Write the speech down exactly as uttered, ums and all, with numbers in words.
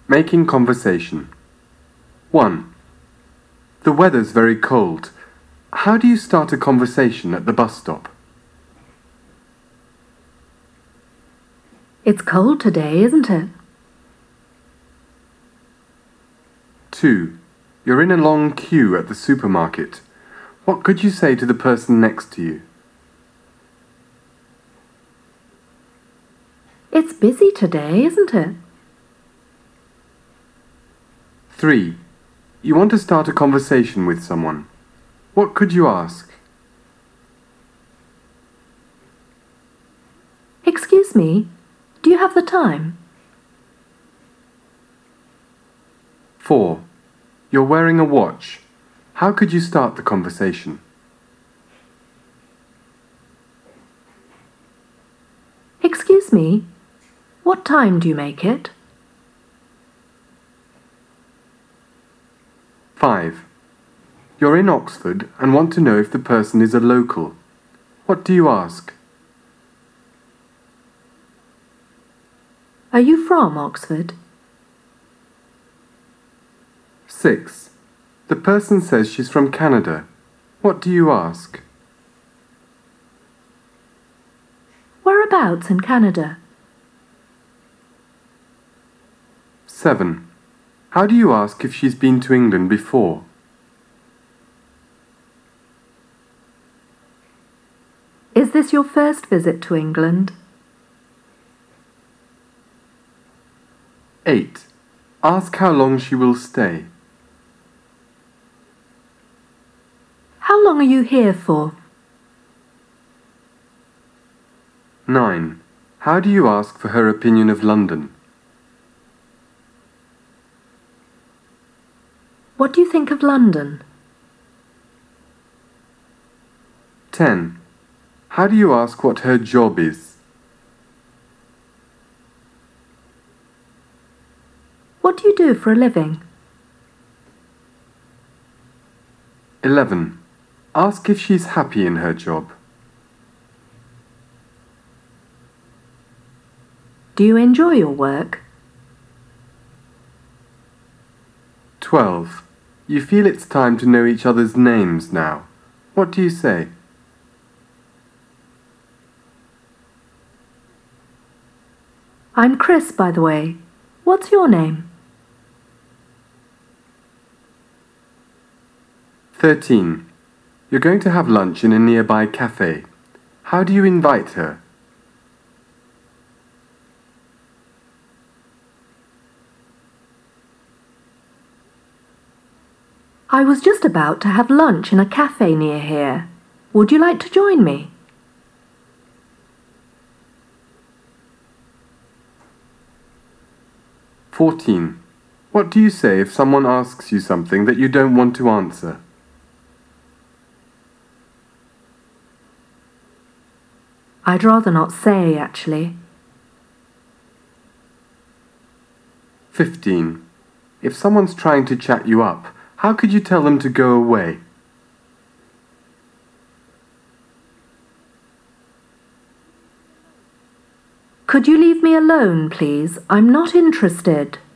Making conversation. one. The weather's very cold. How do you start a conversation at the bus stop? It's cold today, isn't it? two. You're in a long queue at the supermarket. What could you say to the person next to you? It's busy today, isn't it? three. You want to start a conversation with someone. What could you ask? Excuse me, do you have the time? four. You're wearing a watch. How could you start the conversation? Excuse me, what time do you make it? five. You're in Oxford and want to know if the person is a local. What do you ask? Are you from Oxford? six. The person says she's from Canada. What do you ask? Whereabouts in Canada? seven. How do you ask if she's been to England before? Is this your first visit to England? eight. Ask how long she will stay. How long are you here for? nine. How do you ask for her opinion of London? What do you think of London? ten. How do you ask what her job is? What do you do for a living? eleven. Ask if she's happy in her job. Do you enjoy your work? twelve. You feel it's time to know each other's names now. What do you say? I'm Chris, by the way. What's your name? thirteen. You're going to have lunch in a nearby cafe. How do you invite her? I was just about to have lunch in a cafe near here. Would you like to join me? fourteen. What do you say if someone asks you something that you don't want to answer? I'd rather not say, actually. fifteen. If someone's trying to chat you up, how could you tell them to go away? Could you leave me alone, please? I'm not interested.